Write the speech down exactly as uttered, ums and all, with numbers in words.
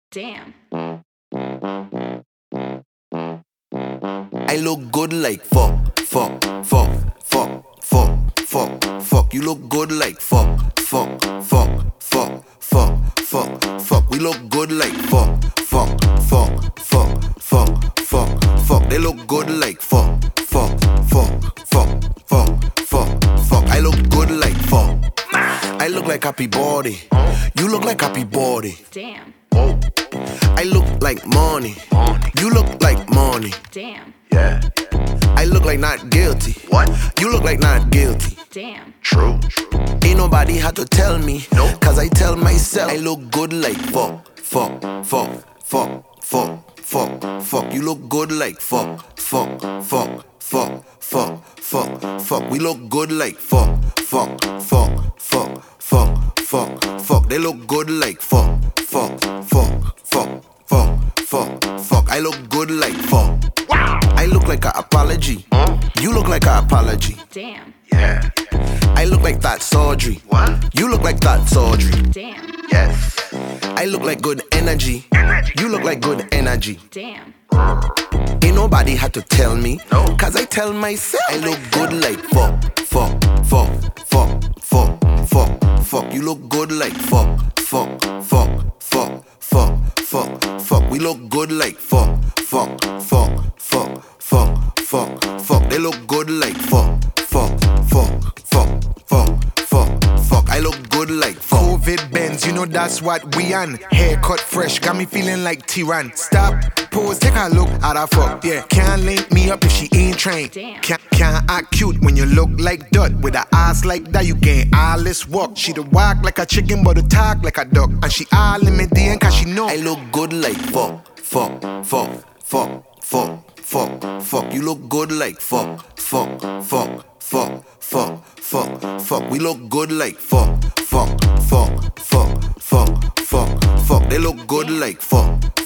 Damn. I look good like fuck, fuck, fuck, fuck, fuck, fuck, fuck. You look good like fuck, fuck, fuck, fuck, fuck, fuck, fuck. We look good like fuck, fuck, fuck, fuck, fuck, fuck, fuck. They look good like fuck, fuck, fuck, fuck, fuck, fuck, fuck. I look good like fuck. I look like happy body. You look like happy body. Damn. I look like money. You look like money. Damn. Yeah. I look like not guilty. What? You look like not guilty. Damn. True. Ain't nobody had to tell me. No. Cause I tell myself I look good like fuck, fuck, fuck, fuck, fuck, fuck, fuck. You look good like fuck, fuck, fuck, fuck, fuck, fuck, fuck. We look good like fuck, fuck, fuck, fuck, fuck, fuck, fuck. They look good like fuck, fuck, fuck, fuck, fuck, fuck, fuck. I look good like fuck. Wow. I look like an apology. Huh? You look like an apology. Damn. Yeah. I look like that surgery. What? You look like that surgery. Damn. Yes. I look like good energy. Energy. You look like good energy. Damn. Ain't nobody had to tell me. No. Cause I tell myself I look good like fuck, fuck, fuck, fuck, fuck, fuck, fuck. You look good like fuck, fuck, fuck, fuck, fuck, fuck, fuck. We look good like fuck, fuck, fuck, fuck, fuck, fuck, fuck. They look good like fuck, fuck, fuck, fuck, fuck, fuck, fuck. I look good like fuck. COVID Benz, you know that's what we on. Haircut fresh, got me feeling like Tyrann. Stop, pose, take a look at her fuck. Yeah, can't link me up if she ain't trained. Damn. Can't, can't act cute when you look like dirt. With a ass like that, you can't all this walk. She the walk like a chicken, but the talk like a duck. And she all in me D N cause she know I look good like fuck, fuck, fuck, fuck, fuck, fuck, fuck. You look good like fuck, fuck, fuck, fuck, fuck, fuck, fuck. We look good like fuck, fuck, fuck, fuck, fuck, fuck, fuck. They look good like fuck,